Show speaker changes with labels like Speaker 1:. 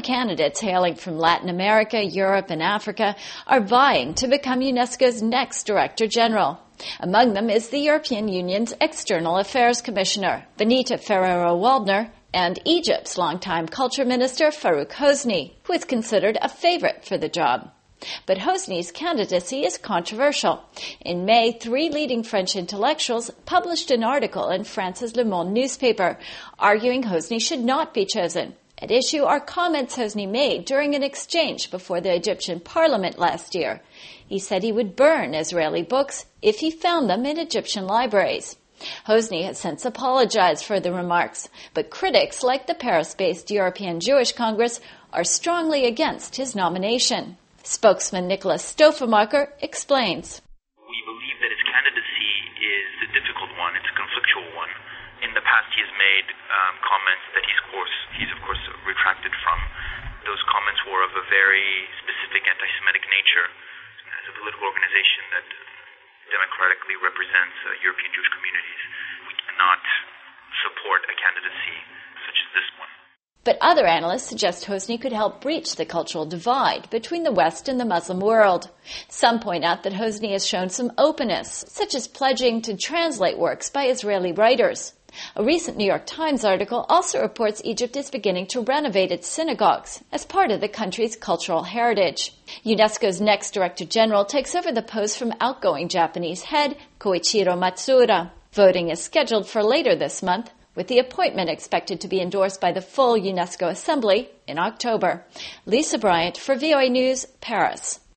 Speaker 1: Some candidates hailing from Latin America, Europe, and Africa are vying to become UNESCO's next Director General. Among them is the European Union's External Affairs Commissioner, Benita Ferrero-Waldner, and Egypt's longtime Culture Minister, Farouk Hosni, who is considered a favorite for the job. But Hosni's candidacy is controversial. In May, 3 leading French intellectuals published an article in France's Le Monde newspaper, arguing Hosni should not be chosen. At issue are comments Hosni made during an exchange before the Egyptian parliament last year. He said he would burn Israeli books if he found them in Egyptian libraries. Hosni has since apologized for the remarks, but critics like the Paris-based European Jewish Congress are strongly against his nomination. Spokesman Nicholas Stoffelmacher explains.
Speaker 2: We believe that his candidacy is a difficult one. It's a conflictual one. In the past, he has made comments that he's of course retracted from. Those comments were of a very specific anti-Semitic nature. As a political organization that democratically represents European Jewish communities, we cannot support a candidacy such as this one.
Speaker 1: But other analysts suggest Hosni could help breach the cultural divide between the West and the Muslim world. Some point out that Hosni has shown some openness, such as pledging to translate works by Israeli writers. A recent New York Times article also reports Egypt is beginning to renovate its synagogues as part of the country's cultural heritage. UNESCO's next Director General takes over the post from outgoing Japanese head Koichiro Matsuura. Voting is scheduled for later this month, with the appointment expected to be endorsed by the full UNESCO Assembly in October. Lisa Bryant for VOA News, Paris.